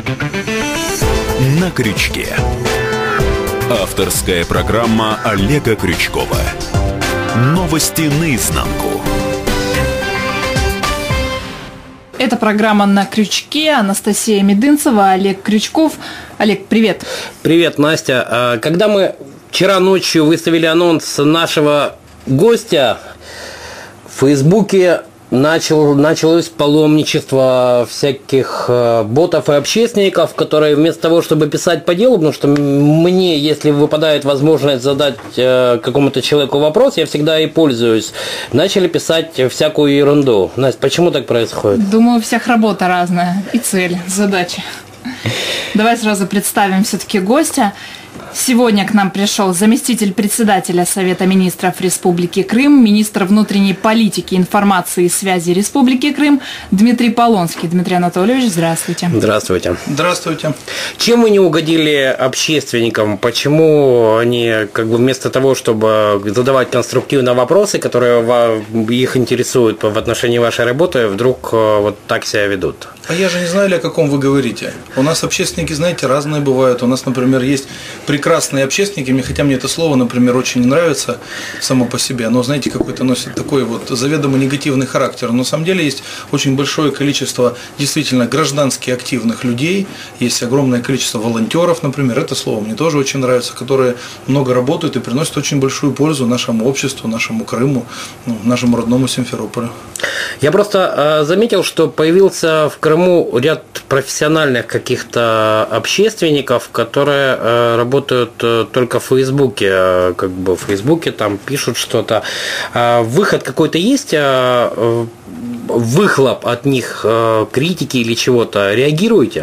На крючке. Авторская программа Олега Крючкова. Новости наизнанку. Это программа «На крючке». Анастасия Медынцева, Олег Крючков. Олег, привет. Привет, Настя. Когда мы вчера ночью выставили анонс нашего гостя, в Фейсбуке началось паломничество всяких ботов и общественников, которые вместо того, чтобы писать по делу, потому что мне, если выпадает возможность задать какому-то человеку вопрос, я всегда и пользуюсь, начали писать всякую ерунду. Настя, почему так происходит? Думаю, у всех работа разная, и цель, задача. Давай сразу представим все-таки гостя. Сегодня к нам пришел заместитель председателя Совета министров Республики Крым, министр внутренней политики, информации и связи Республики Крым Дмитрий Полонский. Дмитрий Анатольевич, здравствуйте. Здравствуйте. Здравствуйте. Чем вы не угодили общественникам? Почему они вместо того, чтобы задавать конструктивные вопросы, которые их интересуют в отношении вашей работы, вдруг вот так себя ведут? А я же не знаю, о каком вы говорите. У нас общественники, знаете, разные бывают. У нас, например, есть прекрасные общественники, хотя мне это слово, например, очень не нравится само по себе. Оно, знаете, какой-то носит такой вот заведомо негативный характер. Но на самом деле есть очень большое количество действительно граждански активных людей. Есть огромное количество волонтеров, например. Это слово мне тоже очень нравится, которые много работают и приносят очень большую пользу нашему обществу, нашему Крыму, нашему родному Симферополю. Я просто заметил, что появился в Крыму ряд профессиональных каких-то общественников, которые работают только в Фейсбуке, в Фейсбуке там пишут что-то. Выход какой-то есть, выхлоп от них критики или чего-то? Реагируете?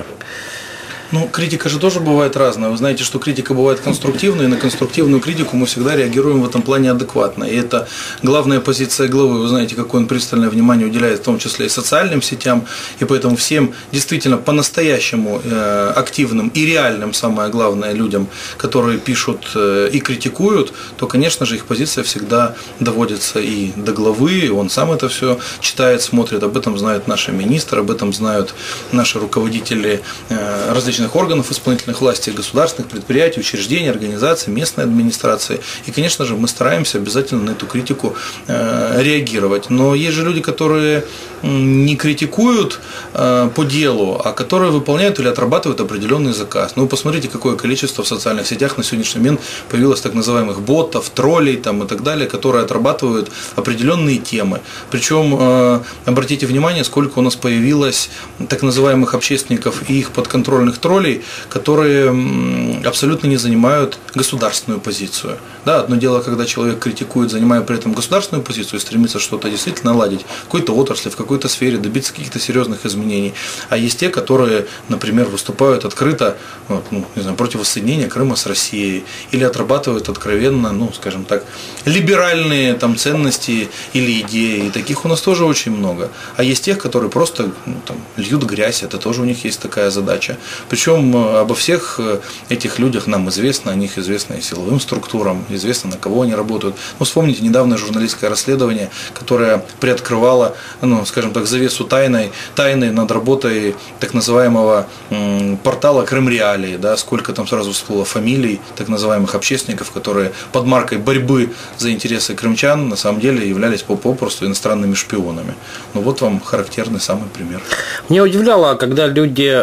Критика же тоже бывает разная. Вы знаете, что критика бывает конструктивная, и на конструктивную критику мы всегда реагируем в этом плане адекватно. И это главная позиция главы. Вы знаете, какое он пристальное внимание уделяет, в том числе и социальным сетям. И поэтому всем действительно по-настоящему активным и реальным, самое главное, людям, которые пишут и критикуют, то, конечно же, их позиция всегда доводится и до главы. Он сам это все читает, смотрит. Об этом знают наши министры, об этом знают наши руководители различных органов исполнительных власти, государственных предприятий, учреждений, организаций, местной администрации. И, конечно же, мы стараемся обязательно на эту критику реагировать. Но есть же люди, которые не критикуют по делу, а которые выполняют или отрабатывают определенный заказ. Посмотрите, какое количество в социальных сетях на сегодняшний момент появилось так называемых ботов, троллей и так далее, которые отрабатывают определенные темы. Причем, обратите внимание, сколько у нас появилось так называемых общественников и их подконтрольных троллей, которые абсолютно не занимают государственную позицию. Да, одно дело, когда человек критикует, занимая при этом государственную позицию и стремится что-то действительно наладить в какой-то отрасли, в какой-то сфере, добиться каких-то серьезных изменений. А есть те, которые, например, выступают открыто против воссоединения Крыма с Россией или отрабатывают откровенно, скажем так, либеральные ценности или идеи. И таких у нас тоже очень много. А есть тех, которые просто льют грязь, это тоже у них есть такая задача. Причем обо всех этих людях нам известно, о них известно и силовым структурам, известно, на кого они работают. Вспомните недавнее журналистское расследование, которое приоткрывало, скажем так, завесу тайны над работой так называемого портала Крым-Реалии, да, сколько там сразу всплыло фамилий так называемых общественников, которые под маркой борьбы за интересы крымчан на самом деле являлись попросту иностранными шпионами. Вот вам характерный самый пример. Меня удивляло, когда люди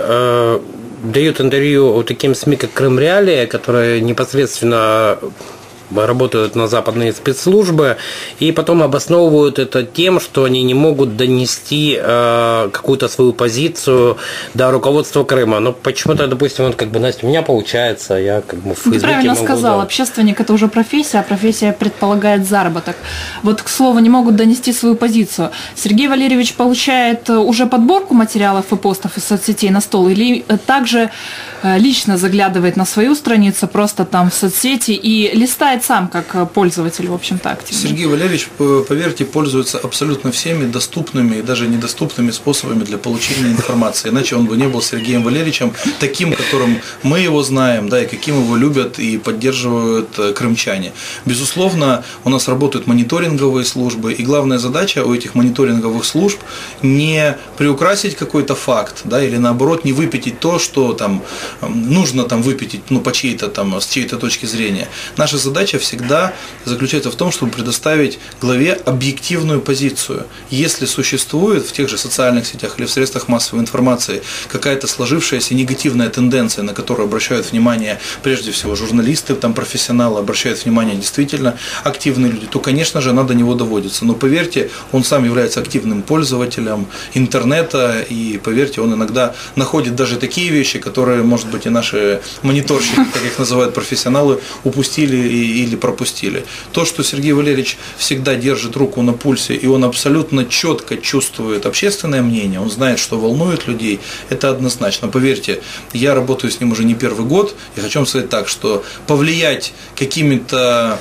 дают интервью таким СМИ, как Крым-Реалия, которые непосредственно работают на западные спецслужбы, и потом обосновывают это тем, что они не могут донести какую-то свою позицию до руководства Крыма. Но почему-то, допустим, Настя, у меня получается, я в Фейсбуке Ты правильно сказал, общественник – это уже профессия, а профессия предполагает заработок. К слову, не могут донести свою позицию. Сергей Валерьевич получает уже подборку материалов и постов из соцсетей на стол, или также лично заглядывает на свою страницу, просто там в соцсети и листает применяет сам как пользователь, в общем-то, активно? Сергей Валерьевич, поверьте, пользуется абсолютно всеми доступными и даже недоступными способами для получения информации. Иначе он бы не был Сергеем Валерьевичем таким, которым мы его знаем, да, и каким его любят и поддерживают крымчане. Безусловно, у нас работают мониторинговые службы, и главная задача у этих мониторинговых служб не приукрасить какой-то факт, да, или наоборот не выпятить то, что там нужно там выпятить, по чьей-то там, с чьей-то точки зрения. Наша задача всегда заключается в том, чтобы предоставить главе объективную позицию. Если существует в тех же социальных сетях или в средствах массовой информации какая-то сложившаяся негативная тенденция, на которую обращают внимание прежде всего журналисты, там, профессионалы, обращают внимание действительно активные люди, то, конечно же, она до него доводится. Но поверьте, он сам является активным пользователем интернета, и поверьте, он иногда находит даже такие вещи, которые, может быть, и наши мониторщики, как их называют профессионалы, упустили или пропустили. То, что Сергей Валерьевич всегда держит руку на пульсе, и он абсолютно четко чувствует общественное мнение, он знает, что волнует людей, это однозначно. Поверьте, я работаю с ним уже не первый год, и хочу вам сказать так, что повлиять какими-то,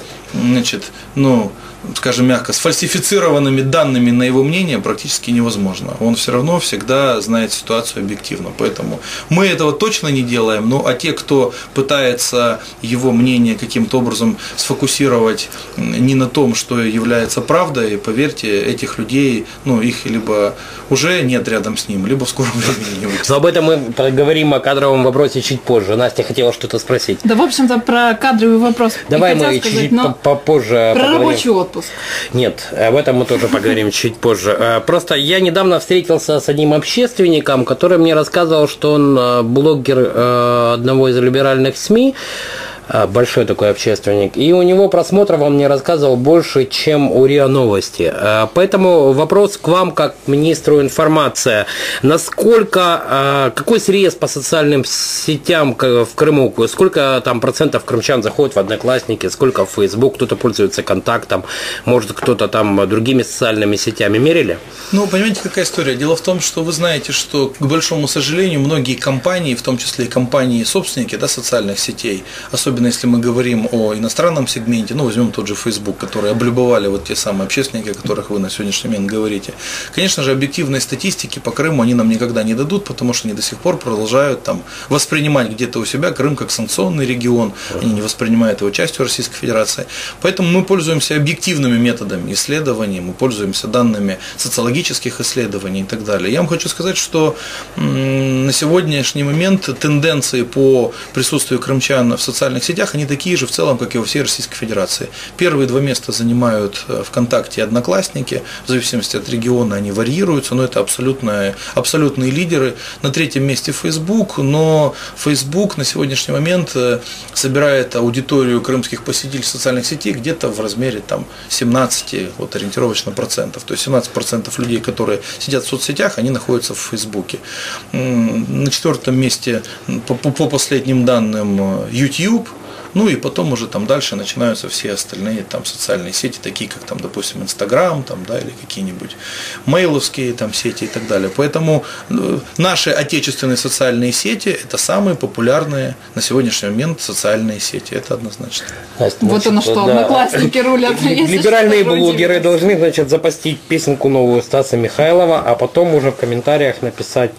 скажем мягко, сфальсифицированными данными на его мнение практически невозможно. Он все равно всегда знает ситуацию объективно. Поэтому мы этого точно не делаем, а те, кто пытается его мнение каким-то образом сфокусировать не на том, что является правдой, поверьте, этих людей, их либо уже нет рядом с ним, либо в скором времени не будет. Но об этом мы поговорим о кадровом вопросе чуть позже. Настя хотела что-то спросить. Да, в общем-то, про кадровый вопрос. Давай мы чуть попозже про поговорим. Рабочий отпуск. Нет, об этом мы тоже поговорим чуть позже. Просто я недавно встретился с одним общественником, который мне рассказывал, что он блогер одного из либеральных СМИ, большой такой общественник, и у него просмотров, он мне рассказывал, больше, чем у РИА Новости. Поэтому вопрос к вам, как к министру информации. Какой срез по социальным сетям в Крыму? Сколько там процентов крымчан заходит в Одноклассники, сколько в Facebook, кто-то пользуется Контактом, может, кто-то там другими социальными сетями? Мерили? Понимаете, какая история? Дело в том, что вы знаете, что, к большому сожалению, многие компании, в том числе и компании-собственники, социальных сетей, особенно если мы говорим о иностранном сегменте, возьмем тот же Facebook, который облюбовали те самые общественники, о которых вы на сегодняшний момент говорите. Конечно же, объективной статистики по Крыму они нам никогда не дадут, потому что они до сих пор продолжают воспринимать где-то у себя Крым как санкционный регион, они не воспринимают его частью Российской Федерации. Поэтому мы пользуемся объективными методами исследований, мы пользуемся данными социологических исследований и так далее. Я вам хочу сказать, что на сегодняшний момент тенденции по присутствию крымчан в социальных сетях, они такие же в целом, как и во всей Российской Федерации. Первые 2 места занимают ВКонтакте и Одноклассники, в зависимости от региона они варьируются, но это абсолютные лидеры. На 3-м месте Facebook, но Facebook на сегодняшний момент собирает аудиторию крымских посетителей социальных сетей где-то в размере 17 ориентировочно процентов. То есть 17% людей, которые сидят в соцсетях, они находятся в Фейсбуке. На 4-м месте, по последним данным, YouTube. И потом уже дальше начинаются все остальные социальные сети, такие как допустим, Инстаграм, или какие-нибудь мейловские сети и так далее. Поэтому наши отечественные социальные сети – это самые популярные на сегодняшний момент социальные сети. Это однозначно. Оно что, Одноклассники рулят. Либеральные блогеры должны, запостить песенку новую Стаса Михайлова, а потом уже в комментариях написать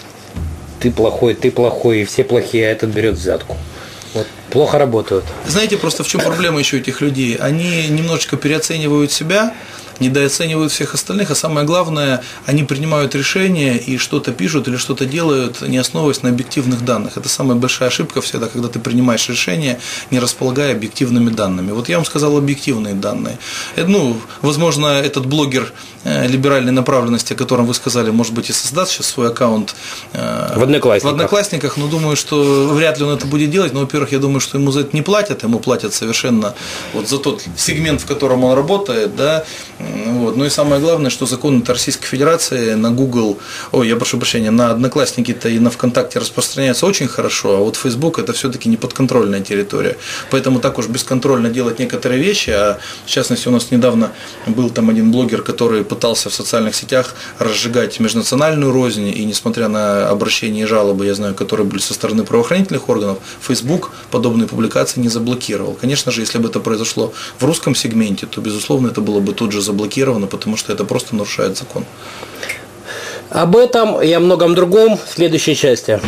ты плохой, и все плохие, а этот берет взятку. Плохо работают. Знаете, просто в чем проблема еще этих людей? Они немножечко переоценивают себя, недооценивают всех остальных, а самое главное, они принимают решения и что-то пишут или что-то делают, не основываясь на объективных данных. Это самая большая ошибка всегда, когда ты принимаешь решение, не располагая объективными данными. Я вам сказал объективные данные. Возможно, этот блогер либеральной направленности, о котором вы сказали, может быть, и создаст сейчас свой аккаунт в Одноклассниках, но думаю, что вряд ли он это будет делать. Но, во-первых, я думаю, что ему за это не платят, ему платят совершенно за тот сегмент, в котором он работает, Вот. Ну и самое главное, что законы Российской Федерации на Google, я прошу прощения, на Одноклассники-то и на ВКонтакте распространяются очень хорошо, а вот Facebook это все-таки не подконтрольная территория. Поэтому так уж бесконтрольно делать некоторые вещи, а в частности у нас недавно был там один блогер, который пытался в социальных сетях разжигать межнациональную рознь, и несмотря на обращения и жалобы, я знаю, которые были со стороны правоохранительных органов, Facebook подобные публикации не заблокировал. Конечно же, если бы это произошло в русском сегменте, то, безусловно, это было бы тут же заблокировано, потому что это просто нарушает закон. Об этом и о многом другом в следующей части.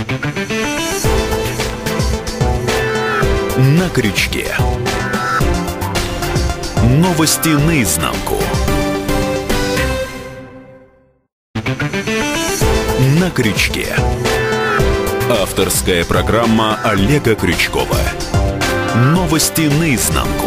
На крючке. Новости наизнанку. На крючке. Авторская программа Олега Крючкова. Новости наизнанку.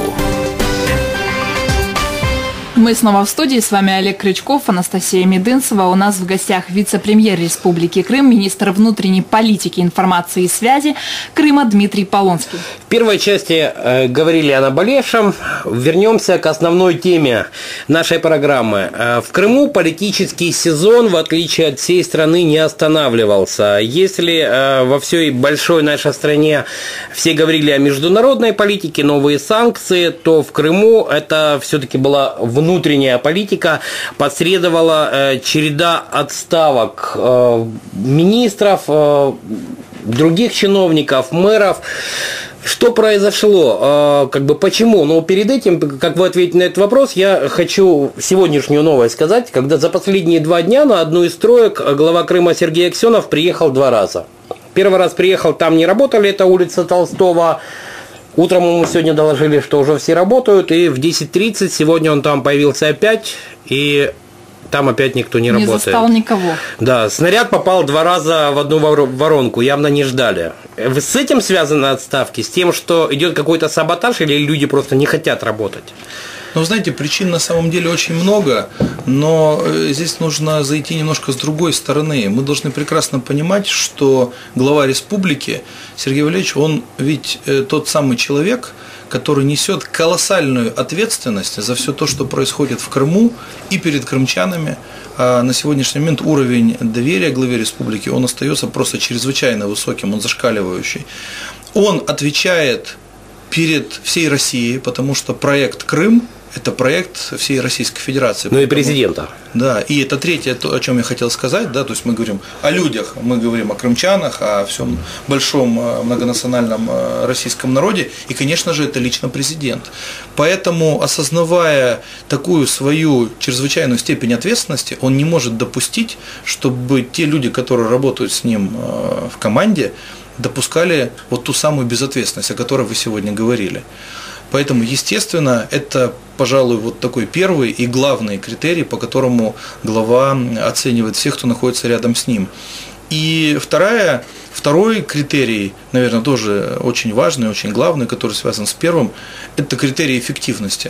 Мы снова в студии. С вами Олег Крючков, Анастасия Медынцева. У нас в гостях вице-премьер Республики Крым, министр внутренней политики, информации и связи Крыма Дмитрий Полонский. В первой части говорили о наболевшем. Вернемся к основной теме нашей программы. В Крыму политический сезон, в отличие от всей страны, не останавливался. Если во всей большой нашей стране все говорили о международной политике, новые санкции, то в Крыму это все-таки была внутренняя политика, последовала череда отставок министров, других чиновников, мэров. Что произошло? Почему? Но перед этим, как вы ответите на этот вопрос, я хочу сегодняшнюю новость сказать, когда за последние 2 дня на одну из строек глава Крыма Сергей Аксенов приехал 2 раза. Первый раз приехал, там не работали, это улица Толстого. Утром ему сегодня доложили, что уже все работают, и в 10:30 сегодня он там появился опять, и там опять никто не работает. Не застал никого. Да, снаряд попал 2 раза в одну воронку, явно не ждали. С этим связаны отставки? С тем, что идет какой-то саботаж, или люди просто не хотят работать? Ну, знаете, причин на самом деле очень много, но здесь нужно зайти немножко с другой стороны. Мы должны прекрасно понимать, что глава республики Сергей Валерьевич, он ведь тот самый человек, который несет колоссальную ответственность за все то, что происходит в Крыму и перед крымчанами. А на сегодняшний момент уровень доверия главе республики, он остается просто чрезвычайно высоким, он зашкаливающий. Он отвечает перед всей Россией, потому что проект «Крым» – это проект всей Российской Федерации. Ну и президента. Да, и это третье, то, о чем я хотел сказать, да, то есть мы говорим о людях, мы говорим о крымчанах, о всем большом многонациональном российском народе, и, конечно же, это лично президент. Поэтому, осознавая такую свою чрезвычайную степень ответственности, он не может допустить, чтобы те люди, которые работают с ним в команде, допускали вот ту самую безответственность, о которой вы сегодня говорили. Поэтому, естественно, это, пожалуй, вот такой первый и главный критерий, по которому глава оценивает всех, кто находится рядом с ним. И второй критерий, наверное, тоже очень важный, очень главный, который связан с первым, это критерий эффективности.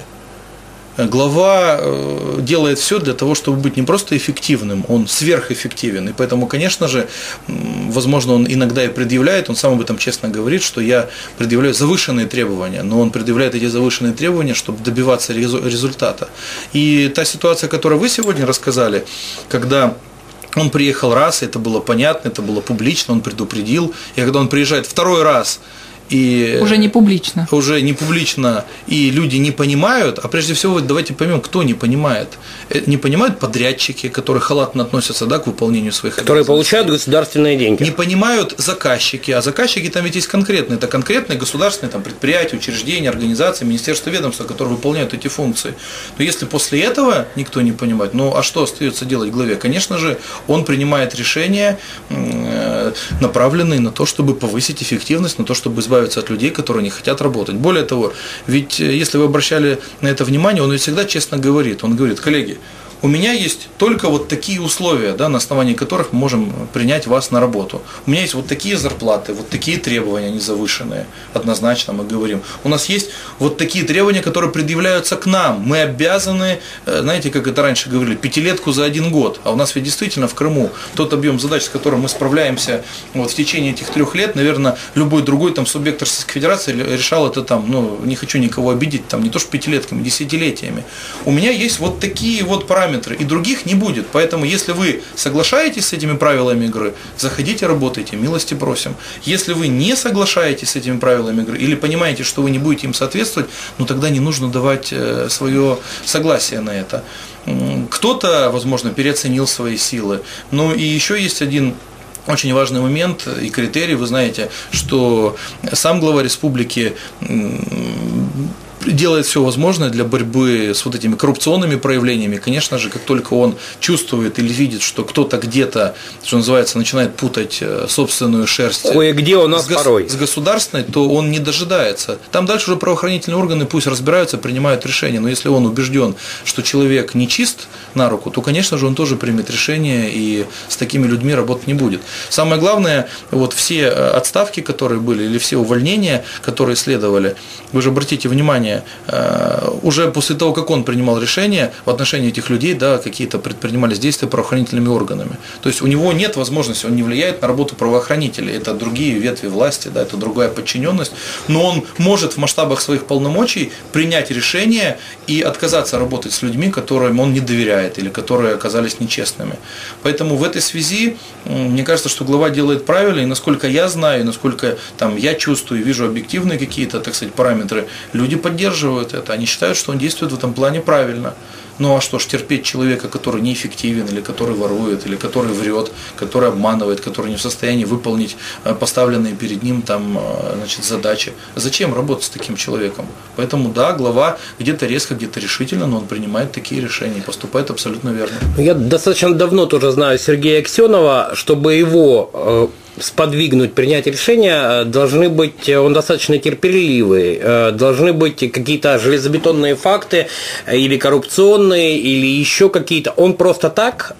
Глава делает все для того, чтобы быть не просто эффективным, он сверхэффективен. И поэтому, конечно же, возможно, он иногда и предъявляет, он сам об этом честно говорит, что я предъявляю завышенные требования, но он предъявляет эти завышенные требования, чтобы добиваться результата. И та ситуация, которую вы сегодня рассказали, когда он приехал раз, это было понятно, это было публично, он предупредил, и когда он приезжает 2 раз, и уже не публично. Уже не публично, и люди не понимают, а прежде всего давайте поймем, кто не понимает. Не понимают подрядчики, которые халатно относятся, да, к выполнению своих которые обязанностей. Получают государственные деньги. Не понимают заказчики, а заказчики там ведь есть конкретные. Это конкретные государственные там, предприятия, учреждения, организации, министерства, ведомства, которые выполняют эти функции. Но если после этого никто не понимает, ну а что остается делать главе? Конечно же, он принимает решения, направленные на то, чтобы повысить эффективность, на то, чтобы избавиться от людей, которые не хотят работать. Более того, ведь если вы обращали на это внимание, он ведь всегда честно говорит. Он говорит: коллеги, у меня есть только вот такие условия, да, на основании которых мы можем принять вас на работу. У меня есть вот такие зарплаты, вот такие требования, они завышенные, однозначно мы говорим. У нас есть вот такие требования, которые предъявляются к нам. Мы обязаны, знаете, как это раньше говорили, 5-летку за 1 год. А у нас ведь действительно в Крыму тот объем задач, с которым мы справляемся вот в течение этих 3 лет, наверное, любой другой там субъект Российской Федерации решал это там, ну, не хочу никого обидеть, там не то что 5-летками, десятилетиями. У меня есть вот такие вот параметры, и других не будет. Поэтому, если вы соглашаетесь с этими правилами игры, заходите, работайте, милости просим. Если вы не соглашаетесь с этими правилами игры или понимаете, что вы не будете им соответствовать, ну тогда не нужно давать свое согласие на это. Кто-то, возможно, переоценил свои силы. Ну и еще есть один очень важный момент и критерий. Вы знаете, что сам глава республики делает все возможное для борьбы с вот этими коррупционными проявлениями. Конечно же, как только он чувствует или видит, что кто-то где-то, что называется, начинает путать собственную шерсть кое-где у нас порой с государственной, то он не дожидается. Там дальше уже правоохранительные органы пусть разбираются, принимают решение. Но если он убежден, что человек не чист на руку, то, конечно же, он тоже примет решение и с такими людьми работать не будет. Самое главное, вот все отставки, которые были, или все увольнения, которые следовали, вы же обратите внимание, уже после того, как он принимал решение в отношении этих людей, да, какие-то предпринимались действия правоохранительными органами. То есть у него нет возможности, он не влияет на работу правоохранителей, это другие ветви власти, да, это другая подчиненность, но он может в масштабах своих полномочий принять решение и отказаться работать с людьми, которым он не доверяет или которые оказались нечестными. Поэтому в этой связи, мне кажется, что глава делает правильно, и насколько я знаю, и насколько там, я чувствую, вижу объективные какие-то, так сказать, параметры, люди поддерживают это, они считают, что он действует в этом плане правильно. Ну а что ж, терпеть человека, который неэффективен, или который ворует, или который врет, который обманывает, который не в состоянии выполнить поставленные перед ним там, значит, задачи. Зачем работать с таким человеком? Поэтому да, глава где-то резко, где-то решительно, но он принимает такие решения и поступает абсолютно верно. Я достаточно давно тоже знаю Сергея Аксенова, чтобы его сподвигнуть принять решение, должны быть, он достаточно терпеливый, должны быть какие-то железобетонные факты или коррупционные, или еще какие-то. Он просто так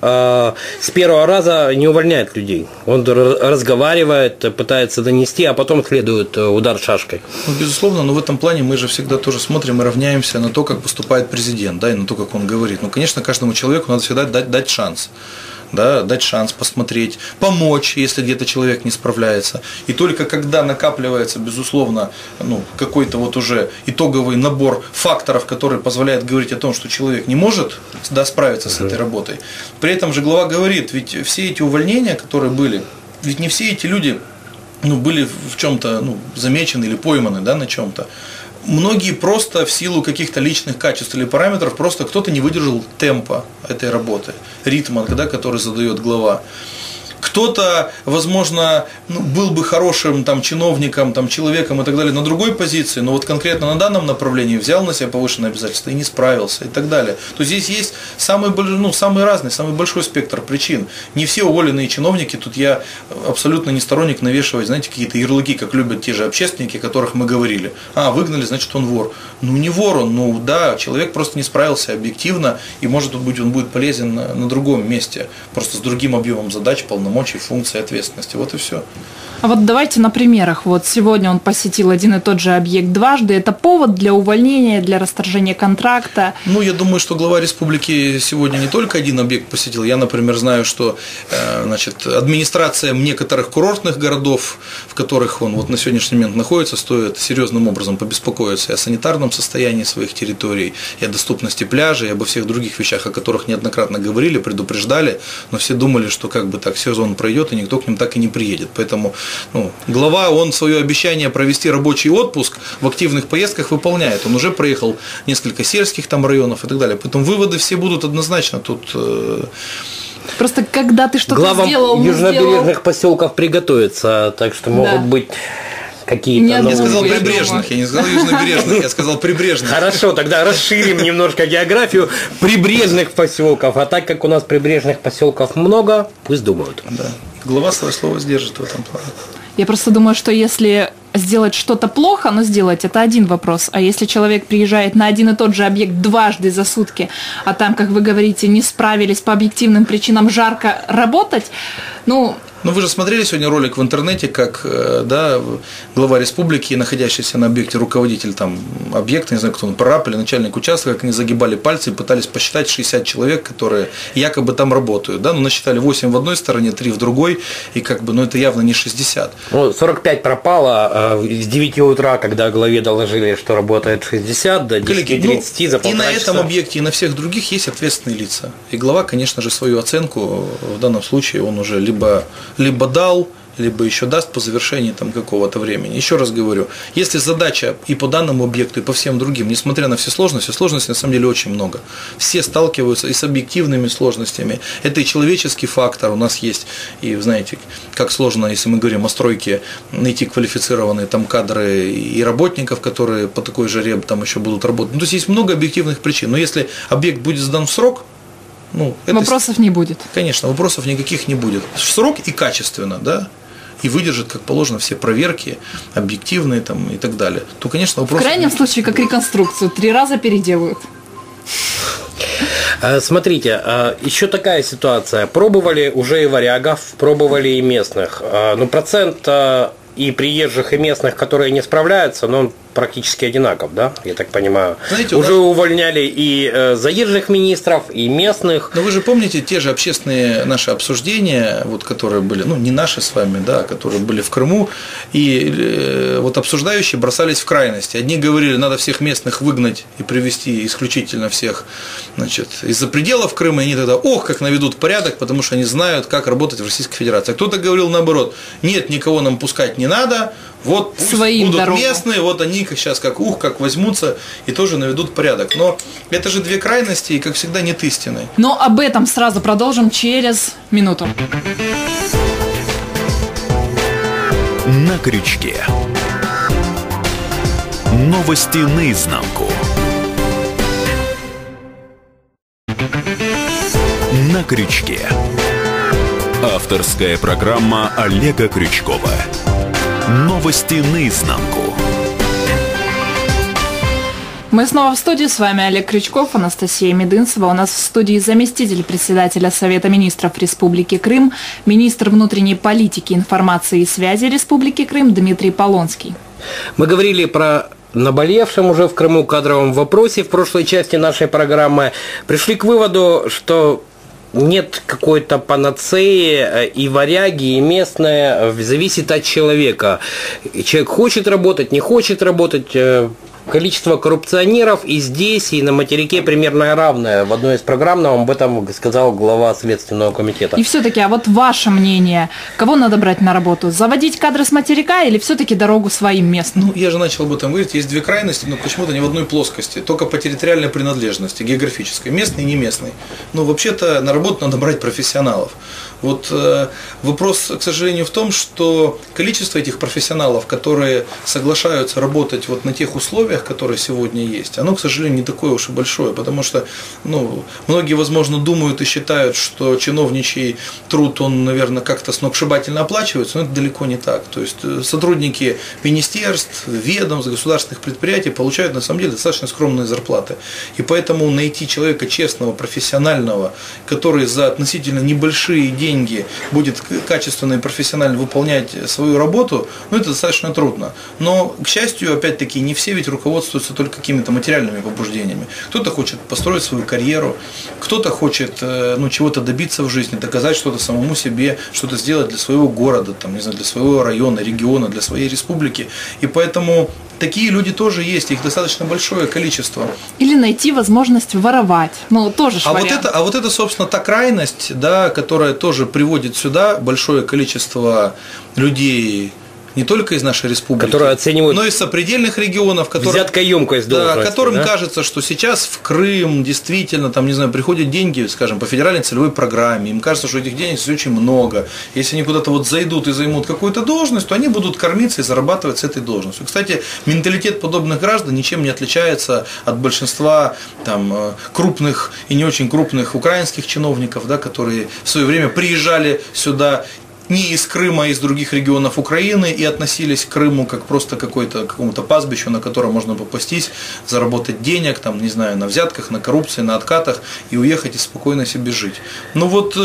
с первого раза не увольняет людей. Он разговаривает, пытается донести, а потом следует удар шашкой. Ну, безусловно, но в этом плане мы же всегда тоже смотрим и равняемся на то, как поступает президент, да, и на то, как он говорит. Ну, конечно, каждому человеку надо всегда дать шанс. Да, дать шанс посмотреть, помочь, если где-то человек не справляется. И только когда накапливается, безусловно, ну, какой-то вот уже итоговый набор факторов, который позволяет говорить о том, что человек не может, да, справиться с этой работой. При этом же глава говорит, ведь все эти увольнения, которые были, ведь не все эти люди, ну, были в чем-то, ну, замечены или пойманы, да, на чем-то. Многие просто в силу каких-то личных качеств или параметров, просто кто-то не выдержал темпа этой работы, ритма, да, который задает глава. Кто-то, возможно, ну, был бы хорошим там, чиновником, там, человеком и так далее на другой позиции, но вот конкретно на данном направлении взял на себя повышенные обязательства и не справился и так далее. То здесь есть самый разный, самый большой спектр причин. Не все уволенные чиновники, тут я абсолютно не сторонник навешивать, знаете, какие-то ярлыки, как любят те же общественники, о которых мы говорили. Выгнали, значит, он вор. Ну, не вор он, ну да, человек просто не справился объективно, и может быть он будет полезен на другом месте, просто с другим объемом задач, полномочий, функции, ответственности. Вот и все. А вот давайте на примерах. Вот сегодня он посетил один и тот же объект дважды. Это повод для увольнения, для расторжения контракта? Ну, я думаю, что глава республики сегодня не только один объект посетил. Я, например, знаю, что значит, администрация некоторых курортных городов, в которых он вот на сегодняшний момент находится, стоит серьезным образом побеспокоиться и о санитарном состоянии своих территорий, и о доступности пляжей, и обо всех других вещах, о которых неоднократно говорили, предупреждали, но все думали, что как бы так сезон пройдет, и никто к ним так и не приедет. Поэтому глава, он свое обещание провести рабочий отпуск в активных поездках выполняет. Он уже проехал несколько сельских там районов и так далее. Поэтому выводы все будут однозначно тут. Просто когда ты что-то сделал, южнобережных поселков приготовиться, так что могут быть какие-то. Я сказал прибрежных, я не сказал южнобережных, я сказал прибрежных. Хорошо, тогда расширим немножко географию прибрежных поселков. А так как у нас прибрежных поселков много, пусть думают. Да. Глава свое слово сдержит в этом плане. Я просто думаю, что если сделать что-то плохо, но сделать это один вопрос. А если человек приезжает на один и тот же объект дважды за сутки, а там, как вы говорите, не справились по объективным причинам жарко работать, Ну, вы же смотрели сегодня ролик в интернете, как глава республики, находящийся на объекте, руководитель там объекта, не знаю, кто он, прораб или начальник участка, как они загибали пальцы и пытались посчитать 60 человек, которые якобы там работают. Да? Насчитали 8 в одной стороне, 3 в другой, и это явно не 60. 45 пропало с 9 утра, когда главе доложили, что работает 60, до 10:30 за полтора часа. И на этом объекте, и на всех других есть ответственные лица. И глава, конечно же, свою оценку в данном случае он уже либо дал, либо еще даст по завершении какого-то времени. Еще раз говорю, если задача и по данному объекту, и по всем другим, несмотря на все сложностей на самом деле очень много. Все сталкиваются и с объективными сложностями. Это и человеческий фактор у нас есть. И знаете, как сложно, если мы говорим о стройке, найти квалифицированные кадры и работников, которые по такой жаре еще будут работать. То есть есть много объективных причин. Но если объект будет сдан в срок, вопросов не будет. Конечно, вопросов никаких не будет. В срок и качественно, да, и выдержит, как положено, все проверки, объективные и так далее, то, конечно, вопросов... В крайнем случае, как реконструкцию, 3 раза переделают. Смотрите, еще такая ситуация. Пробовали уже и варягов, пробовали и местных. Процент и приезжих, и местных, которые не справляются, он практически одинаков, да, я так понимаю. Знаете, уже увольняли и заезжих министров, и местных. Но вы же помните те же общественные наши обсуждения, которые были, не наши с вами, да, которые были в Крыму, и обсуждающие бросались в крайности. Одни говорили, надо всех местных выгнать и привести исключительно всех, из-за пределов Крыма, и они тогда, как наведут порядок, потому что они знают, как работать в Российской Федерации. А кто-то говорил наоборот, нет, никого нам пускать не надо, пусть своим будут дорогам. Местные, они сейчас как возьмутся и тоже наведут порядок. Но это же две крайности, и, как всегда, нет истины. Но об этом сразу продолжим через минуту. На крючке. Новости наизнанку. На крючке. Авторская программа Олега Крючкова. Новости наизнанку. Мы снова в студии. С вами Олег Крючков, Анастасия Медынцева. У нас в студии заместитель председателя Совета министров Республики Крым, министр внутренней политики, информации и связи Республики Крым Дмитрий Полонский. Мы говорили про наболевшем уже в Крыму кадровом вопросе в прошлой части нашей программы. Пришли к выводу, что нет какой-то панацеи, и варяги, и местные, зависит от человека. Человек хочет работать, не хочет работать. Количество коррупционеров и здесь, и на материке примерно равное. В одной из программ нам об этом сказал глава Следственного комитета. И все-таки, а ваше мнение, кого надо брать на работу? Заводить кадры с материка или все-таки дорогу своим местным? Я же начал об этом говорить. Есть две крайности, но почему-то не в одной плоскости. Только по территориальной принадлежности, географической. Местный и не местный. Но вообще-то на работу надо брать профессионалов. Вопрос, к сожалению, в том, что количество этих профессионалов, которые соглашаются работать на тех условиях, которые сегодня есть, оно, к сожалению, не такое уж и большое, потому что многие, возможно, думают и считают, что чиновничий труд, он, наверное, как-то сногсшибательно оплачивается, но это далеко не так. То есть сотрудники министерств, ведомств, государственных предприятий получают, на самом деле, достаточно скромные зарплаты. И поэтому найти человека честного, профессионального, который за относительно небольшие деньги будет качественно и профессионально выполнять свою работу, это достаточно трудно. Но, к счастью, опять-таки, не все ведь руководствуются только какими-то материальными побуждениями. Кто-то хочет построить свою карьеру, кто-то хочет чего-то добиться в жизни, доказать что-то самому себе, что-то сделать для своего города, для своего района, региона, для своей республики. И поэтому такие люди тоже есть, их достаточно большое количество. Или найти возможность воровать. Тоже вариант. А вот это, собственно, та крайность, да, которая тоже приводит сюда большое количество людей, не только из нашей республики, которые оценивают, но и из сопредельных регионов, взяткоемкость должности, которым кажется, что сейчас в Крым действительно приходят деньги, скажем, по федеральной целевой программе, им кажется, что этих денег очень много. Если они куда-то зайдут и займут какую-то должность, то они будут кормиться и зарабатывать с этой должностью. Кстати, менталитет подобных граждан ничем не отличается от большинства крупных и не очень крупных украинских чиновников, да, которые в свое время приезжали сюда не из Крыма, а из других регионов Украины и относились к Крыму как просто к какому-то пастбищу, на котором можно попастись, заработать денег, там, не знаю, на взятках, на коррупции, на откатах и уехать и спокойно себе жить. Но вот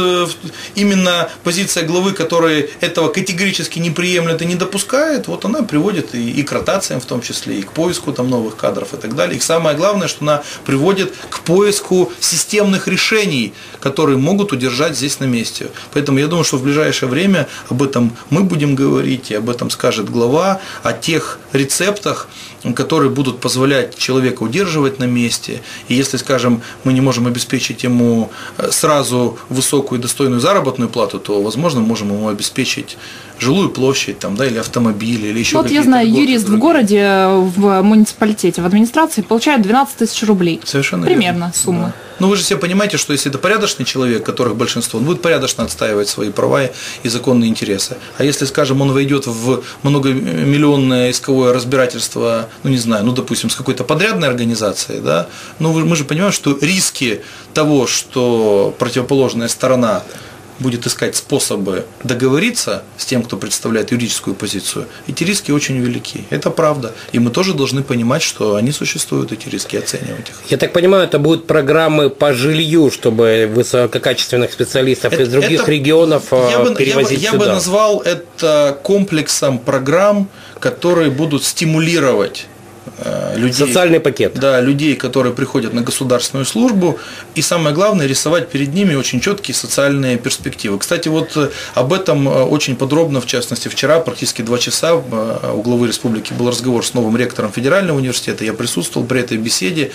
именно позиция главы, которая этого категорически не приемлет и не допускает, вот она приводит и к ротациям в том числе, и к поиску там новых кадров и так далее. И самое главное, что она приводит к поиску системных решений, которые могут удержать здесь на месте. Поэтому я думаю, что в ближайшее время об этом мы будем говорить, и об этом скажет глава, о тех рецептах, которые будут позволять человека удерживать на месте. И если, скажем, мы не можем обеспечить ему сразу высокую и достойную заработную плату, то, возможно, можем ему обеспечить жилую площадь там, да, или автомобиль, или еще какие-то. Вот я знаю, юрист в городе, в муниципалитете, в администрации получает 12 тысяч рублей. Совершенно примерно верно. Сумма. Да. Но вы же все понимаете, что если это порядочный человек, которых большинство, он будет порядочно отстаивать свои права и законные интересы. А если, скажем, он войдет в многомиллионное исковое разбирательство, ну не знаю, ну допустим, с какой-то подрядной организацией, да, ну мы же понимаем, что риски того, что противоположная сторона будет искать способы договориться с тем, кто представляет юридическую позицию, эти риски очень велики. Это правда. И мы тоже должны понимать, что они существуют, эти риски, оценивать их. Я так понимаю, это будут программы по жилью, чтобы высококачественных специалистов из других регионов перевозить сюда. Я бы назвал это комплексом программ, которые будут стимулировать людей, социальный пакет. Да, людей, которые приходят на государственную службу, и самое главное, рисовать перед ними очень четкие социальные перспективы. Кстати, вот об этом очень подробно, в частности, вчера, практически 2 часа, у главы республики был разговор с новым ректором федерального университета, я присутствовал при этой беседе,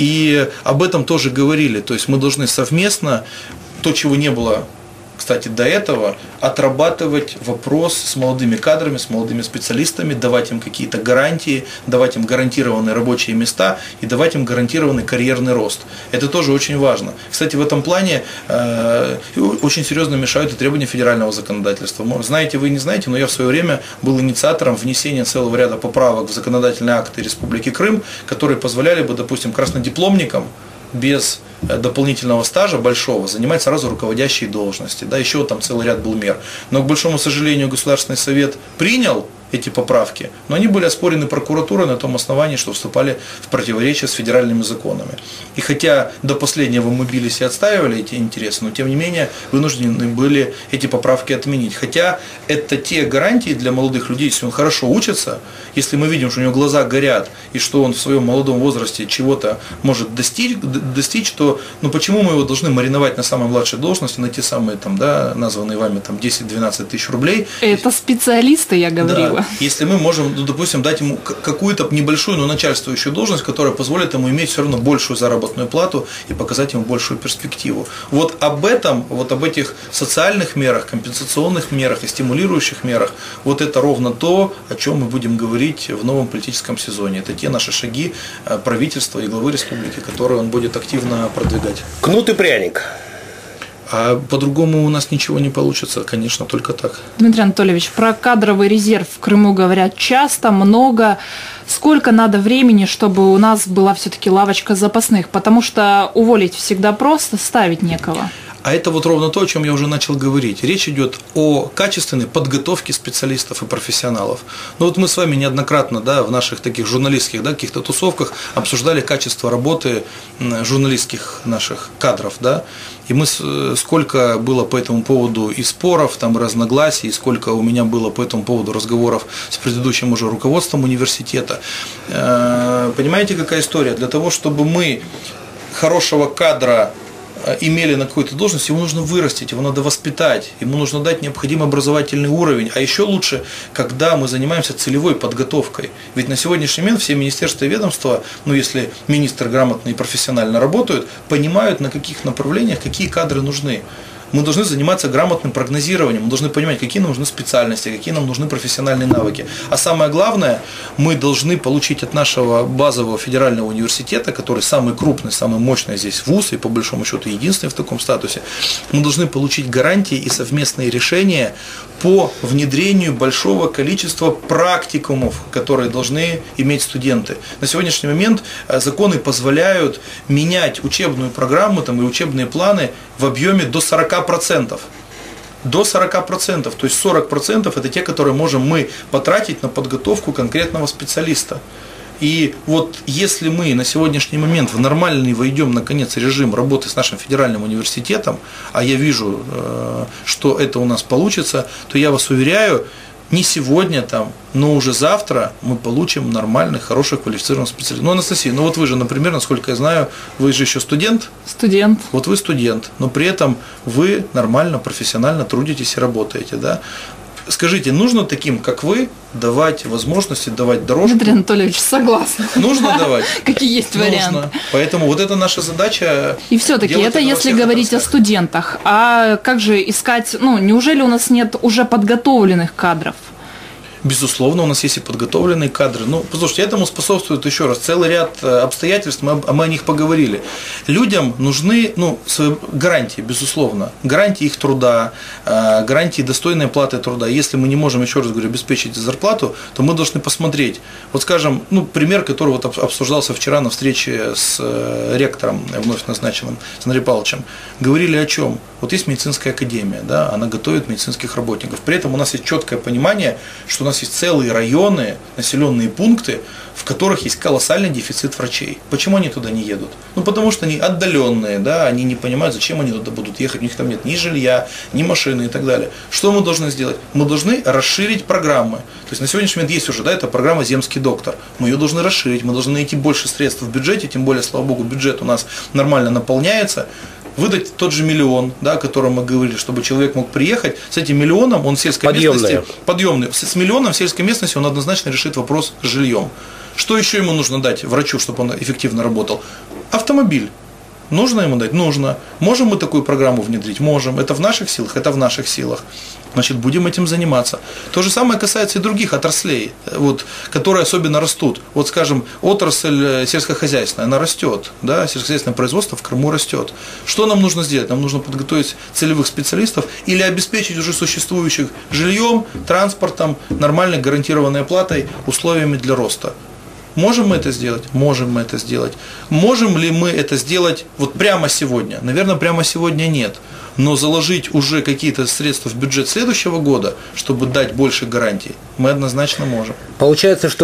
и об этом тоже говорили, то есть мы должны совместно, то, чего не было, кстати, до этого, отрабатывать вопрос с молодыми кадрами, с молодыми специалистами, давать им какие-то гарантии, давать им гарантированные рабочие места и давать им гарантированный карьерный рост. Это тоже очень важно. Кстати, в этом плане очень серьезно мешают и требования федерального законодательства. Знаете вы, не знаете, но я в свое время был инициатором внесения целого ряда поправок в законодательные акты Республики Крым, которые позволяли бы, допустим, краснодипломникам без дополнительного стажа большого занимать сразу руководящие должности. Да, еще там целый ряд был мер. Но, к большому сожалению, Государственный совет принял эти поправки, но они были оспорены прокуратурой на том основании, что вступали в противоречие с федеральными законами. И хотя до последнего мы бились и отстаивали эти интересы, но тем не менее вынуждены были эти поправки отменить. Хотя это те гарантии для молодых людей, если он хорошо учится, если мы видим, что у него глаза горят, и что он в своем молодом возрасте чего-то может достичь, то почему мы его должны мариновать на самой младшей должности, на те самые там, да, названные вами там 10-12 тысяч рублей? Это специалисты, я говорила. Да. Если мы можем, допустим, дать ему какую-то небольшую, но начальствующую должность, которая позволит ему иметь все равно большую заработную плату и показать ему большую перспективу. Вот об этом, вот об этих социальных мерах, компенсационных мерах и стимулирующих мерах, вот это ровно то, о чем мы будем говорить в новом политическом сезоне. Это те наши шаги правительства и главы республики, которые он будет активно продвигать. Кнут и пряник. А по-другому у нас ничего не получится, конечно, только так. Дмитрий Анатольевич, про кадровый резерв в Крыму говорят часто, много. Сколько надо времени, чтобы у нас была все-таки лавочка запасных? Потому что уволить всегда просто, ставить некого. А это вот ровно то, о чем я уже начал говорить. Речь идет о качественной подготовке специалистов и профессионалов. Ну вот мы с вами неоднократно, да, в наших таких журналистских, да, каких-то тусовках обсуждали качество работы журналистских наших кадров, да. И мы сколько было по этому поводу и споров, там, разногласий, и сколько у меня было по этому поводу разговоров с предыдущим уже руководством университета. Понимаете, какая история? Для того, чтобы мы хорошего кадра имели на какой-то должность, его нужно вырастить, его надо воспитать, ему нужно дать необходимый образовательный уровень. А еще лучше, когда мы занимаемся целевой подготовкой. Ведь на сегодняшний момент все министерства и ведомства, если министры грамотно и профессионально работают, понимают, на каких направлениях какие кадры нужны. Мы должны заниматься грамотным прогнозированием, мы должны понимать, какие нам нужны специальности, какие нам нужны профессиональные навыки. А самое главное, мы должны получить от нашего базового федерального университета, который самый крупный, самый мощный здесь вуз и по большому счету единственный в таком статусе, мы должны получить гарантии и совместные решения по внедрению большого количества практикумов, которые должны иметь студенты. На сегодняшний момент законы позволяют менять учебную программу и учебные планы в объеме до 40%. до 40%. То есть 40% это те, которые можем мы потратить на подготовку конкретного специалиста. И вот если мы на сегодняшний момент в нормальный войдем, наконец, режим работы с нашим федеральным университетом, а я вижу, что это у нас получится, то я вас уверяю, не сегодня там, но уже завтра мы получим нормальных, хороших, квалифицированных специалистов. Ну, Анастасия, ну вот вы же, например, насколько я знаю, вы же еще студент. Студент. Вот вы студент, но при этом вы нормально, профессионально трудитесь и работаете, да? Скажите, нужно таким, как вы, давать возможности, давать дорожку? Дмитрий Анатольевич, согласна. Нужно давать? Какие есть варианты? Нужно. Поэтому вот это наша задача. И все-таки это если говорить о студентах. А как же искать, неужели у нас нет уже подготовленных кадров? Безусловно, у нас есть и подготовленные кадры. Ну, послушайте, этому способствует еще раз целый ряд обстоятельств, мы о них поговорили. Людям нужны гарантии, безусловно. Гарантии их труда, гарантии достойной платы труда. Если мы не можем, еще раз говорю, обеспечить зарплату, то мы должны посмотреть. Вот скажем, пример, который вот обсуждался вчера на встрече с ректором, вновь назначенным, с Андреем Павловичем. Говорили о чем? Вот есть медицинская академия, да, она готовит медицинских работников. При этом у нас есть четкое понимание, что у нас есть целые районы, населенные пункты, в которых есть колоссальный дефицит врачей. Почему они туда не едут? Потому что они отдаленные, да, они не понимают, зачем они туда будут ехать, у них там нет ни жилья, ни машины и так далее. Что мы должны сделать? Мы должны расширить программы. То есть на сегодняшний момент есть уже, да, эта программа «Земский доктор». Мы ее должны расширить, мы должны найти больше средств в бюджете, тем более, слава богу, бюджет у нас нормально наполняется. Выдать тот же миллион, да, о котором мы говорили, чтобы человек мог приехать. С этим миллионом он в сельской местности подъемный. С миллионом в сельской местности он однозначно решит вопрос с жильем. Что еще ему нужно дать врачу, чтобы он эффективно работал? Автомобиль. Нужно ему дать? Нужно. Можем мы такую программу внедрить? Можем. Это в наших силах? Это в наших силах. Значит, будем этим заниматься. То же самое касается и других отраслей, которые особенно растут. Вот, скажем, отрасль сельскохозяйственная, она растет. Да? Сельскохозяйственное производство в Крыму растет. Что нам нужно сделать? Нам нужно подготовить целевых специалистов или обеспечить уже существующих жильем, транспортом, нормальной гарантированной оплатой, условиями для роста. Можем мы это сделать? Можем мы это сделать. Можем ли мы это сделать вот прямо сегодня? Наверное, прямо сегодня нет. Но заложить уже какие-то средства в бюджет следующего года, чтобы дать больше гарантий, мы однозначно можем. Получается, что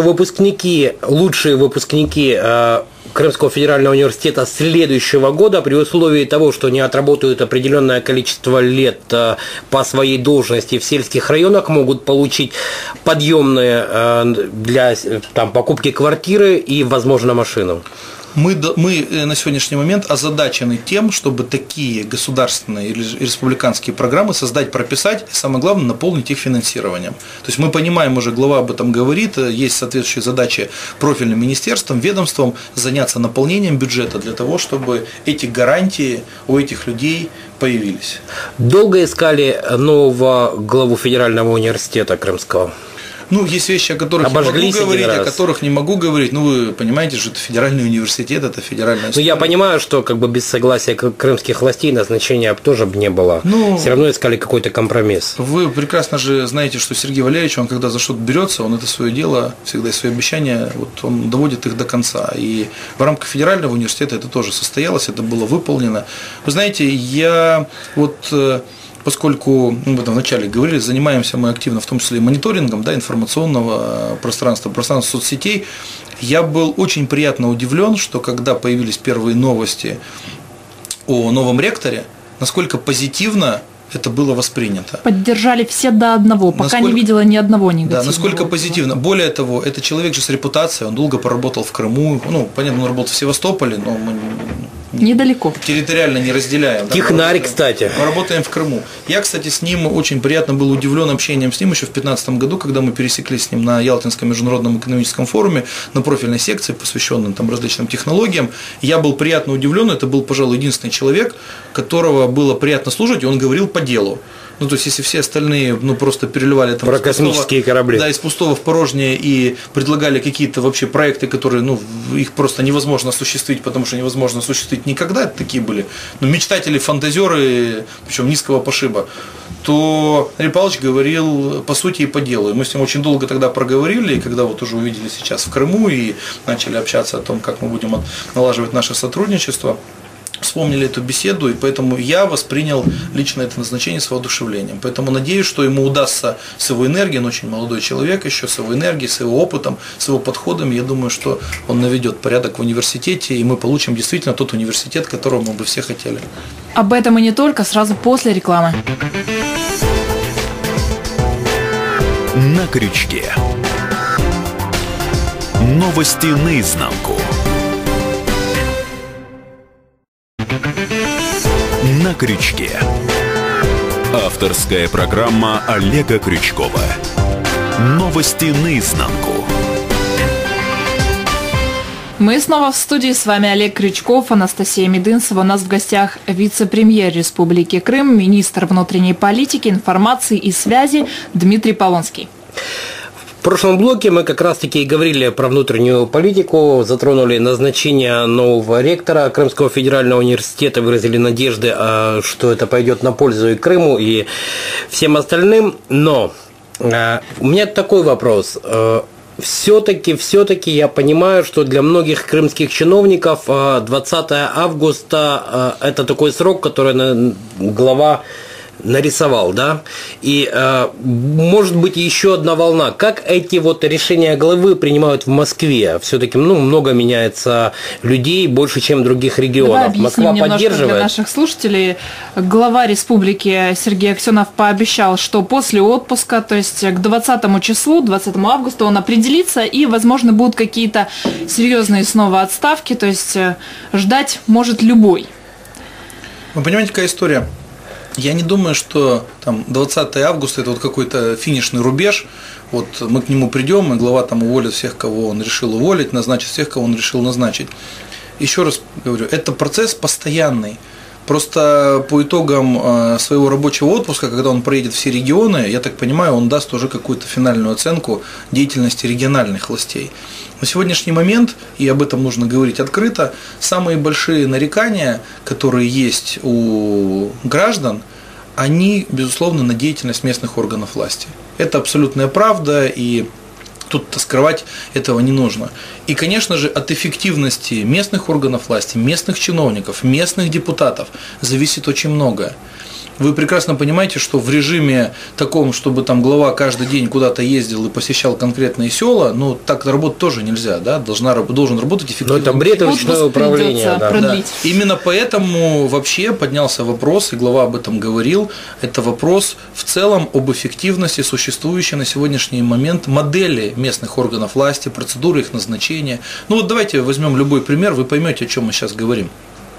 лучшие выпускники Крымского федерального университета следующего года, при условии того, что они отработают определенное количество лет по своей должности в сельских районах, могут получить подъемные для покупки квартиры и, возможно, машину. Мы на сегодняшний момент озадачены тем, чтобы такие государственные или республиканские программы создать, прописать и, самое главное, наполнить их финансированием. То есть мы понимаем, уже глава об этом говорит, есть соответствующие задачи профильным министерствам, ведомствам заняться наполнением бюджета для того, чтобы эти гарантии у этих людей появились. Долго искали нового главу федерального университета Крымского? Есть вещи, о которых я могу говорить, о которых не могу говорить. Вы понимаете, что это федеральный университет, это федеральная история. Я понимаю, что без согласия крымских властей назначения тоже бы не было. Все равно искали какой-то компромисс. Вы прекрасно же знаете, что Сергей Валерьевич, он когда за что-то берется, он это свое дело, всегда свои обещания, он доводит их до конца. И в рамках федерального университета это тоже состоялось, это было выполнено. Вы знаете, поскольку мы об этом вначале говорили, занимаемся мы активно, в том числе и мониторингом, да, информационного пространства соцсетей, я был очень приятно удивлен, что когда появились первые новости о новом ректоре, насколько позитивно это было воспринято. Поддержали все до одного, пока не видела ни одного негативного. Да, насколько позитивно. Более того, это человек же с репутацией, он долго поработал в Крыму, понятно, он работал в Севастополе, но мы недалеко. Территориально не разделяем. Технарь, кстати. Мы работаем в Крыму. Я, кстати, с ним очень приятно был удивлен общением с ним еще в 2015 году, когда мы пересеклись с ним на Ялтинском международном экономическом форуме, на профильной секции, посвященной различным технологиям. Я был приятно удивлен, это был, пожалуй, единственный человек, которого было приятно слушать, и он говорил по делу. То есть, если все остальные просто переливали про космические корабли. Да, из пустого в порожнее и предлагали какие-то вообще проекты, которые, их просто невозможно осуществить, потому что невозможно осуществить никогда, это такие были, мечтатели, фантазеры, причем низкого пошиба, то Андрей Павлович говорил по сути и по делу. И мы с ним очень долго тогда проговорили, и когда уже увидели сейчас в Крыму и начали общаться о том, как мы будем налаживать наше сотрудничество, вспомнили эту беседу, и поэтому я воспринял лично это назначение с воодушевлением. Поэтому надеюсь, что ему удастся с его энергией, он очень молодой человек еще, с его энергией, с его опытом, с его подходами, я думаю, что он наведет порядок в университете, и мы получим действительно тот университет, которого мы бы все хотели. Об этом и не только, сразу после рекламы. На крючке. Новости наизнанку. На крючке. Авторская программа Олега Крючкова. Новости наизнанку. Мы снова в студии. С вами Олег Крючков, Анастасия Медынцева. У нас в гостях вице-премьер Республики Крым, министр внутренней политики, информации и связи Дмитрий Полонский. В прошлом блоке мы как раз-таки и говорили про внутреннюю политику, затронули назначение нового ректора Крымского федерального университета, выразили надежды, что это пойдет на пользу и Крыму, и всем остальным. Но у меня такой вопрос. Все-таки я понимаю, что для многих крымских чиновников 20 августа – это такой срок, который глава нарисовал, да, и может быть еще одна волна. Как эти вот решения главы принимают в Москве? Все-таки много меняется людей, больше, чем в других регионов. Давай объясним Москва немножко поддерживает. Для наших слушателей. Глава республики Сергей Аксенов пообещал, что после отпуска, то есть к 20 числу, 20 августа он определится, и, возможно, будут какие-то серьезные снова отставки, то есть ждать может любой. Вы понимаете, какая история? Я не думаю, что там 20 августа это вот какой-то финишный рубеж. Вот мы к нему придем, и глава там уволит всех, кого он решил уволить, назначит всех, кого он решил назначить. Еще раз говорю, это процесс постоянный. Просто по итогам своего рабочего отпуска, когда он проедет все регионы, я так понимаю, он даст уже какую-то финальную оценку деятельности региональных властей. На сегодняшний момент, и об этом нужно говорить открыто, самые большие нарекания, которые есть у граждан, они, безусловно, на деятельность местных органов власти. Это абсолютная правда, и тут скрывать этого не нужно. И, конечно же, от эффективности местных органов власти, местных чиновников, местных депутатов зависит очень многое. Вы прекрасно понимаете, что в режиме таком, чтобы там глава каждый день куда-то ездил и посещал конкретные села, так работать тоже нельзя, да? Должен работать эффективно. Но это бред ручное управление. Да. Именно поэтому вообще поднялся вопрос, и глава об этом говорил, это вопрос в целом об эффективности существующей на сегодняшний момент модели местных органов власти, процедуры их назначения. Давайте возьмем любой пример, вы поймете, о чем мы сейчас говорим.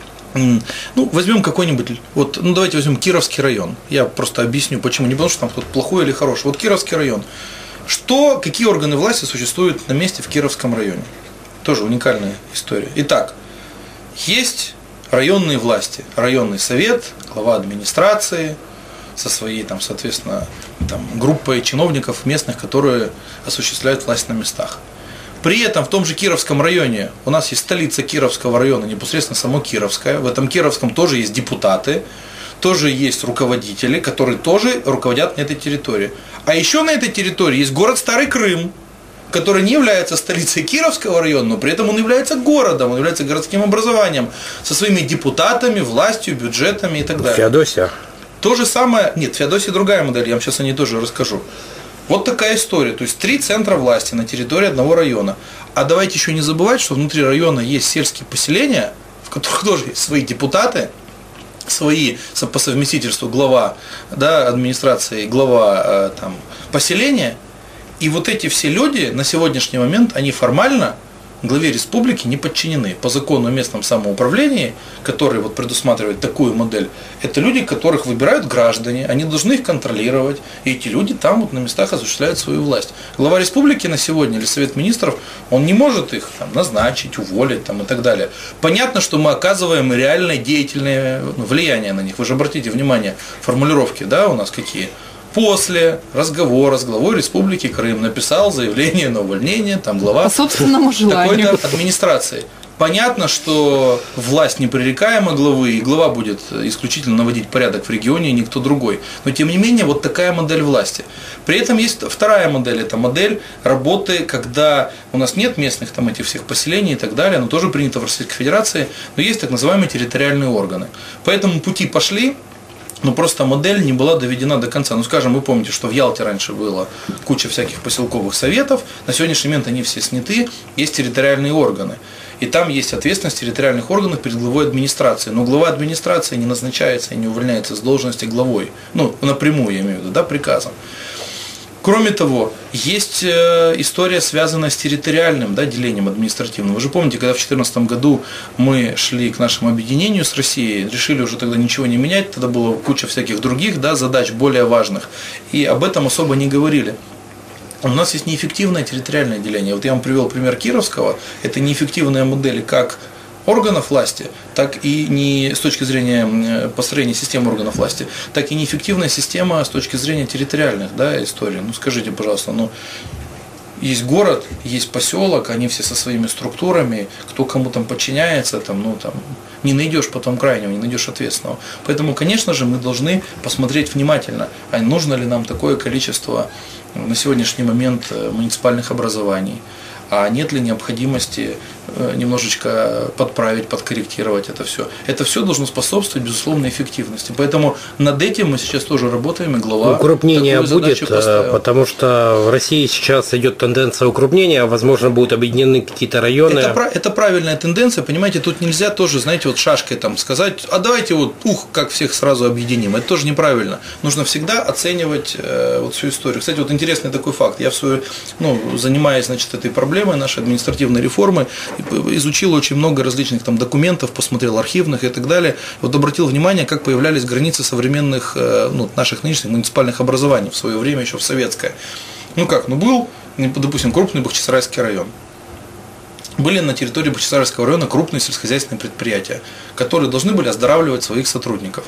Возьмем какой-нибудь, давайте возьмем Кировский район. Я просто объясню, почему. Не потому, что там кто-то плохой или хороший. Вот Кировский район. Какие органы власти существуют на месте в Кировском районе? Тоже уникальная история. Итак, есть районные власти. Районный совет, глава администрации со своей, соответственно, группой чиновников местных, которые осуществляют власть на местах. При этом в том же Кировском районе у нас есть столица Кировского района, непосредственно само Кировское. В этом Кировском тоже есть депутаты, тоже есть руководители, которые тоже руководят на этой территории. А еще на этой территории есть город Старый Крым, который не является столицей Кировского района, но при этом он является городом, он является городским образованием со своими депутатами, властью, бюджетами и так далее. Феодосия. То же самое, нет, Феодосия другая модель, я вам сейчас о ней тоже расскажу. Вот такая история. То есть 3 центра власти на территории одного района. А давайте еще не забывать, что внутри района есть сельские поселения, в которых тоже есть свои депутаты, свои по совместительству глава администрации, глава поселения. И вот эти все люди на сегодняшний момент, они формально главе республики не подчинены. По закону о местном самоуправлении, который предусматривает такую модель, это люди, которых выбирают граждане, они должны их контролировать, и эти люди там на местах осуществляют свою власть. Глава республики на сегодня или Совет министров, он не может их назначить, уволить и так далее. Понятно, что мы оказываем реальное деятельное влияние на них. Вы же обратите внимание, формулировки, у нас какие? После разговора с главой Республики Крым написал заявление на увольнение, глава по собственному желанию такой-то администрации. Понятно, что власть непререкаема главы, и глава будет исключительно наводить порядок в регионе, и никто другой. Но тем не менее, вот такая модель власти. При этом есть вторая модель, это модель работы, когда у нас нет местных там этих всех поселений и так далее, оно тоже принято в Российской Федерации, но есть так называемые территориальные органы. Поэтому пути пошли, но просто модель не была доведена до конца. Ну, скажем, вы помните, что в Ялте раньше было куча всяких поселковых советов, на сегодняшний момент они все сняты, есть территориальные органы. И там есть ответственность территориальных органов перед главой администрации. Но глава администрации не назначается и не увольняется с должности главой. Ну, напрямую, я имею в виду, да, приказом. Кроме того, есть история, связанная с территориальным, да, делением административным. Вы же помните, когда в 2014 году мы шли к нашему объединению с Россией, решили уже тогда ничего не менять, тогда была куча всяких других, да, задач более важных. И об этом особо не говорили. У нас есть неэффективное территориальное деление. Вот я вам привел пример Кировского. Это неэффективная модель как органов власти, так и не с точки зрения построения системы органов власти, так и неэффективная система с точки зрения территориальных, да, историй. Ну скажите, пожалуйста, есть город, есть поселок, они все со своими структурами, кто кому там подчиняется, не найдешь потом крайнего, не найдешь ответственного. Поэтому, конечно же, мы должны посмотреть внимательно, а нужно ли нам такое количество на сегодняшний момент муниципальных образований, а нет ли необходимости немножечко подправить, подкорректировать это все. Это все должно способствовать, безусловно, эффективности. Поэтому над этим мы сейчас тоже работаем, и глава укрупнение будет, потому что в России сейчас идет тенденция укрупнения, возможно, будут объединены какие-то районы. Это правильная тенденция, понимаете, тут нельзя тоже, знаете, вот шашкой там сказать, а давайте как всех сразу объединим. Это тоже неправильно. Нужно всегда оценивать вот всю историю. Кстати, вот интересный такой факт. Я занимаясь, значит, этой проблемой нашей административной реформы, изучил очень много различных там документов, посмотрел архивных и так далее. Вот обратил внимание, как появлялись границы современных, наших нынешних муниципальных образований в свое время, еще в советское. Был, допустим, крупный Бахчисарайский район. Были на территории Бахчисарайского района крупные сельскохозяйственные предприятия, которые должны были оздоравливать своих сотрудников.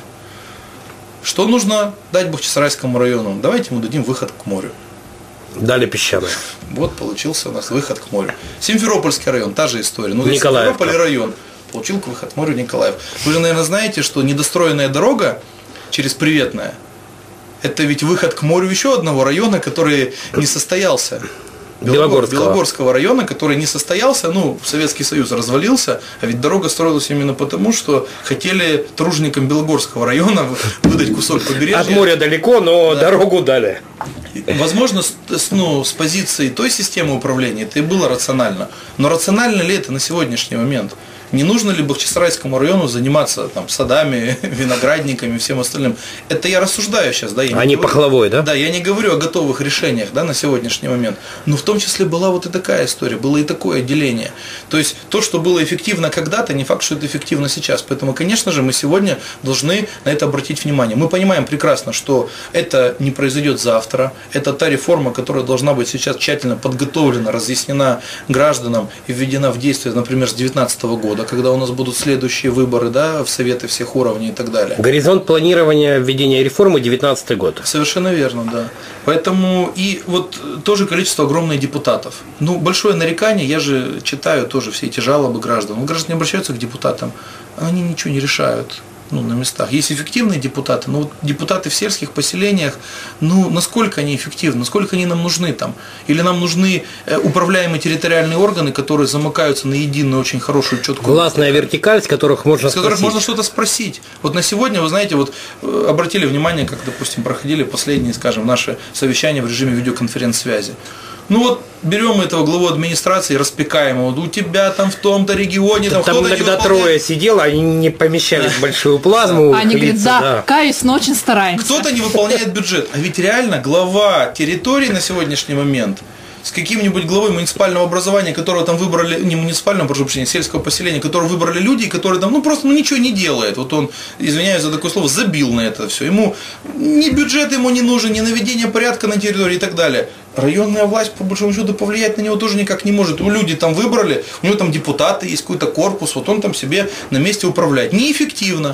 Что нужно дать Бахчисарайскому району? Давайте ему дадим выход к морю. Дали песчаное. Вот получился у нас выход к морю. Симферопольский район, та же история. Николаевка. Симферополь район получил выход к морю Николаев. Вы же, наверное, знаете, что недостроенная дорога через Приветное – это ведь выход к морю еще одного района, который не состоялся. Белогорского района, который не состоялся, Советский Союз развалился, а ведь дорога строилась именно потому, что хотели труженикам Белогорского района выдать кусок побережья. От моря далеко, но да, дорогу дали. Возможно, с позиции той системы управления это и было рационально, но рационально ли это на сегодняшний момент? Не нужно ли Бахчисарайскому району заниматься садами, виноградниками и всем остальным? Это я рассуждаю сейчас, да? А не пахлавой, да? Да, я не говорю о готовых решениях, да, на сегодняшний момент. Но в том числе была вот и такая история, было и такое деление. То есть то, что было эффективно когда-то, не факт, что это эффективно сейчас. Поэтому, конечно же, мы сегодня должны на это обратить внимание. Мы понимаем прекрасно, что это не произойдет завтра. Это та реформа, которая должна быть сейчас тщательно подготовлена, разъяснена гражданам и введена в действие, например, с 2019 года, когда у нас будут следующие выборы, да, в советы всех уровней и так далее. Горизонт планирования введения реформы 2019 год. Совершенно верно, да. Поэтому и вот тоже количество огромных депутатов. Большое нарекание, я же читаю тоже все эти жалобы граждан. Граждане обращаются к депутатам, они ничего не решают. На местах. Есть эффективные депутаты, но депутаты в сельских поселениях, насколько они эффективны, насколько они нам нужны там? Или нам нужны управляемые территориальные органы, которые замыкаются на единую, очень хорошую, четкую... Властная вертикаль, с которых можно спросить. С которых можно что-то спросить. Вот на сегодня, вы знаете, обратили внимание, как, допустим, проходили последние, скажем, наши совещания в режиме видеоконференц-связи. Берем этого главу администрации и распекаем его. У тебя там в том-то регионе... Там иногда трое сидело, они не помещались в большую плазму. Они говорят, да, каюсь, но очень стараемся. Кто-то не выполняет бюджет. А ведь реально глава территории на сегодняшний момент с каким-нибудь главой муниципального образования, которого там выбрали, не муниципального, прошу прощения, сельского поселения, которого выбрали люди, которые там, просто ничего не делает. Вот он, извиняюсь за такое слово, забил на это все. Ему ни бюджет ему не нужен, ни наведение порядка на территории и так далее. Районная власть, по большому счету, повлиять на него тоже никак не может. Люди там выбрали, у него там депутаты, есть какой-то корпус, вот он там себе на месте управляет. Неэффективно.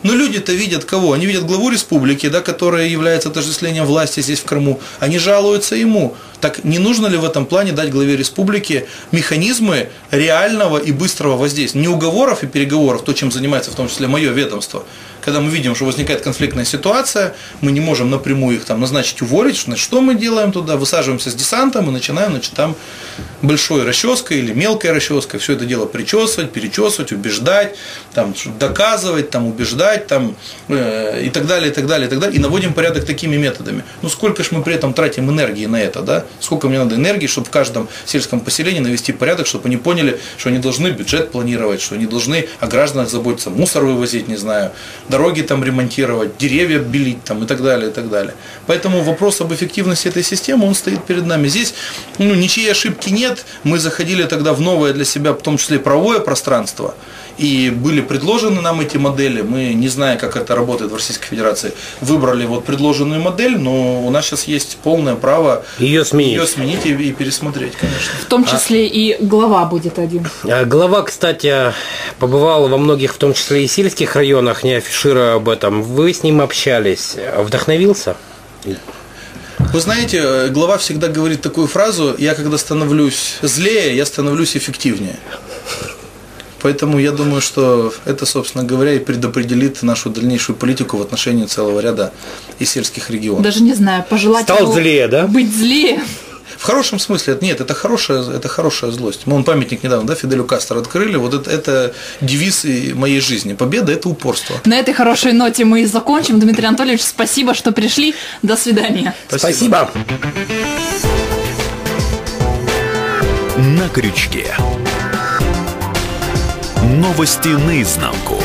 Но люди-то видят кого? Они видят главу республики, да, которая является отождествлением власти здесь в Крыму. Они жалуются ему. Так не нужно ли в этом плане дать главе республики механизмы реального и быстрого воздействия? Не уговоров и переговоров, то, чем занимается в том числе мое ведомство. Когда мы видим, что возникает конфликтная ситуация, мы не можем напрямую их там назначить, уволить, что мы делаем туда? Высаживаемся с десантом и начинаем, значит, там большой расческой или мелкой расческой все это дело причесывать, перечесывать, убеждать, там, доказывать, там, убеждать там, и так далее, и так далее, и так далее. И наводим порядок такими методами. Ну сколько же мы при этом тратим энергии на это, да? Сколько мне надо энергии, чтобы в каждом сельском поселении навести порядок, чтобы они поняли, что они должны бюджет планировать, что они должны о гражданах заботиться, мусор вывозить, не знаю, дороги там ремонтировать, деревья белить там, и так далее, и так далее. Поэтому вопрос об эффективности этой системы, он стоит перед нами. Здесь ничьей ошибки нет. Мы заходили тогда в новое для себя, в том числе правовое пространство, и были предложены нам эти модели. Мы, не зная, как это работает в Российской Федерации, выбрали вот предложенную модель, но у нас сейчас есть полное право ее сменить и пересмотреть, конечно. В том числе и глава будет один. Глава, кстати, побывал во многих, в том числе и сельских районах, не афишируя об этом. Вы с ним общались. Вдохновился? Вы знаете, глава всегда говорит такую фразу: я когда становлюсь злее, я становлюсь эффективнее. Поэтому я думаю, что это, собственно говоря, и предопределит нашу дальнейшую политику в отношении целого ряда и сельских регионов. Даже не знаю, пожелать стал злее, да? Быть злее. В хорошем смысле, нет, это хорошая злость. Мы памятник недавно, да, Фиделю Кастро открыли, вот это девиз моей жизни. Победа – это упорство. На этой хорошей ноте мы и закончим. Дмитрий Анатольевич, спасибо, что пришли. До свидания. Спасибо. На крючке. Новости наизнанку.